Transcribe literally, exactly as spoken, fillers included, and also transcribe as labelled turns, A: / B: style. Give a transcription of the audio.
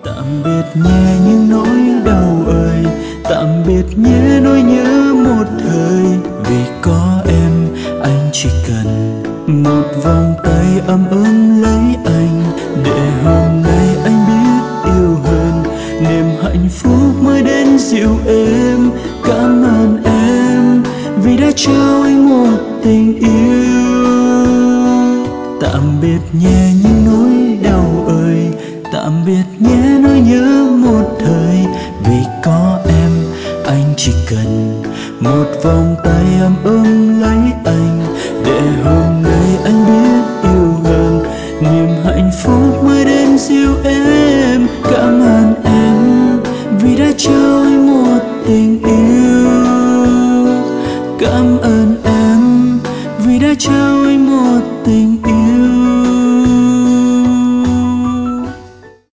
A: Tạm biệt nhé những nỗi đau ơi, tạm biệt nhé nỗi nhớ một thời. Vì có em anh chỉ cần một vòng tay ấm ấm lấy anh, để hôm nay anh biết yêu hơn, niềm hạnh phúc mới đến dịu êm. Cảm ơn em vì đã trao anh một tình yêu. Tạm biệt nhé những nỗi đau ơi, tạm biệt nhé nỗi nhớ một thời. Vì có em anh chỉ cần một vòng tay ấm ấm lấy anh, để hôm nay anh biết yêu hơn, niềm hạnh phúc mới đến dịu êm. Cảm ơn em vì đã trao anh một tình yêu. Cảm ơn em vì đã trao